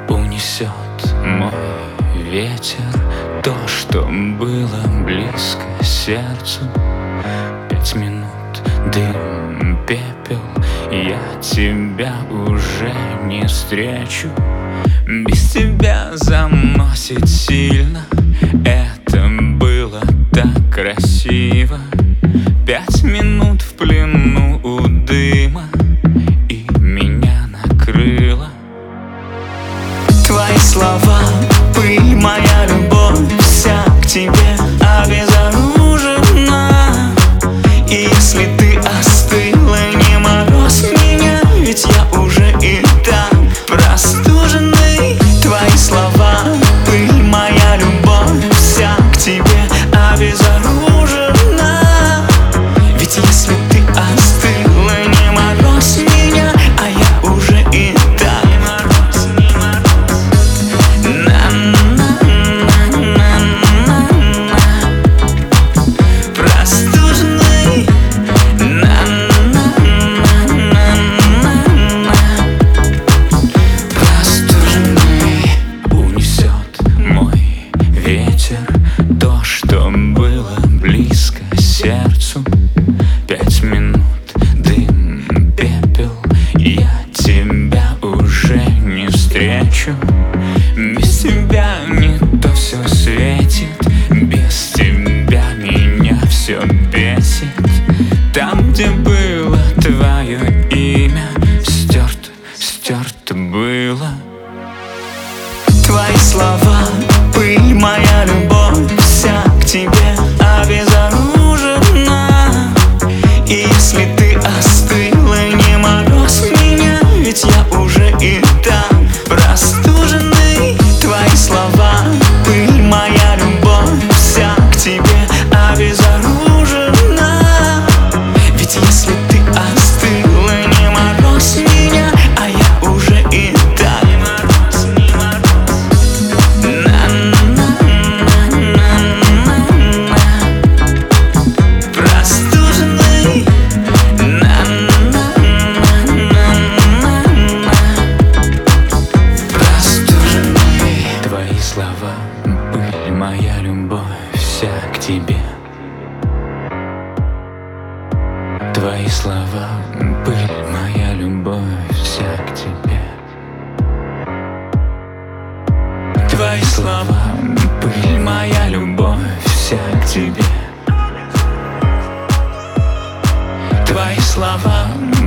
Унесет мой ветер то, что было близко сердцу. 5 минут, дым, пепел, я тебя уже не встречу. Без тебя заносит сильно, это было так красиво. 5 минут в плену у дыма, и меня накрыло. Твои слова, пыль, моя любовь, вся к тебе обезоружена. И если ты остыла, не мороз меня, ведь я уже и так простуженный. Твои слова, пыль, моя любовь, вся к тебе обезоружена. Ведь если ты остыла, не мороз меня, а я уже и так простуженный. Унесет мой ветер то, что было близко сердцу. 5 минут, дым, пепел, я тебя уже не встречу. Без тебя не то все светит, без тебя меня все бесит. Там, где было твое имя, стерто было. Твои слова, пыль, моя любовь, вся к тебе обезоружена. И если ты остыла, не мороз меня, ведь я уже и так простуженный. Твои слова, пыль, моя любовь, вся к тебе обезоружена. Ведь если ты остыла, не мороз меня, а я уже и так простуженный. Простуженный. Твои слова, пыль, моя любовь, вся к тебе. Твои слова, пыль, моя любовь, вся к тебе. Твои слова, пыль, моя любовь, вся к тебе. Твои слова,